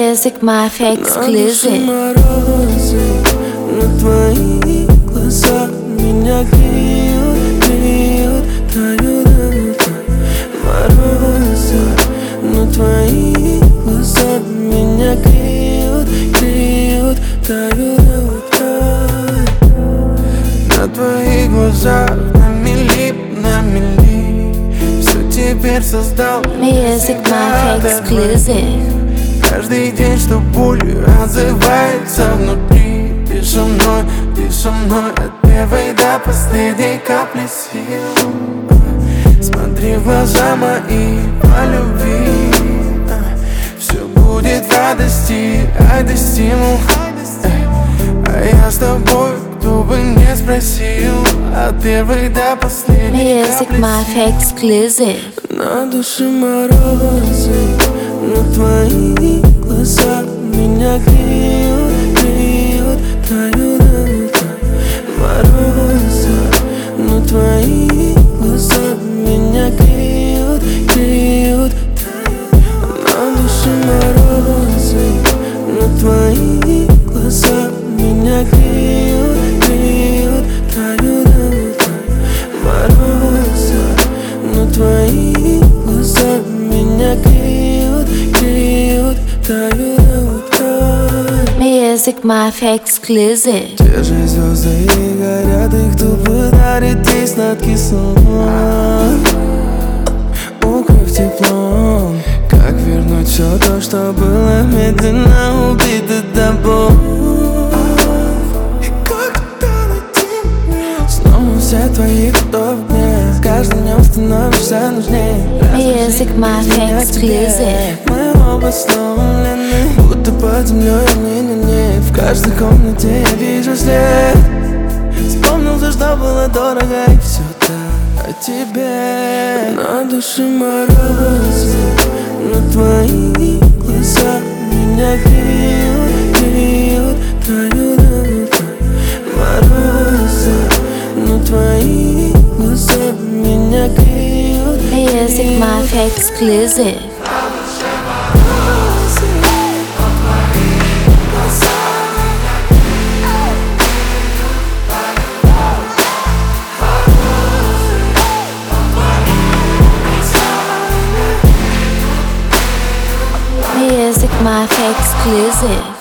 Music Mafia Exclusive. Морозы на твои глаза меня греют, греют, тают. Морозы на твои глаза меня греют, греют, тают. На твоих глазах на мили, все теперь создал Music Mafia Exclusive. Каждый день, что болью отзывается внутри. Ты со мной от первой до последней капли сил. Смотри в глаза мои по любви. Все будет в радости, ай стимул. А я с тобой, кто бы не спросил, от первой до последней Music капли Mafia Exclusive. на душе морозы, на твои глаза меня греют, греют, тают. Морозы на твои глаза меня греют, греют, тают. На душе морозы, на твои глаза меня греют, греют, тают. Морозы на твои глаза меня греют, греют, тают. Music Mafia Exclusive. Те же звезды и горят, и кто подарит ей сладкий сон. Укрыв теплом, как вернуть все то, что было медленно убито тобой. И как тогда снова все твои вдохни, с каждым днем становишься нужнее. Music Mafia Exclusive. Мы оба сломлены, будто под землей не. В каждой комнате я вижу след. Вспомнил все, что было дорого, и все так о тебе. На душе морозы, на твои глаза меня греют, греют, тают. Морозы на твои глаза меня греют. Music Mafia Exclusive. Music Mafia Exclusive.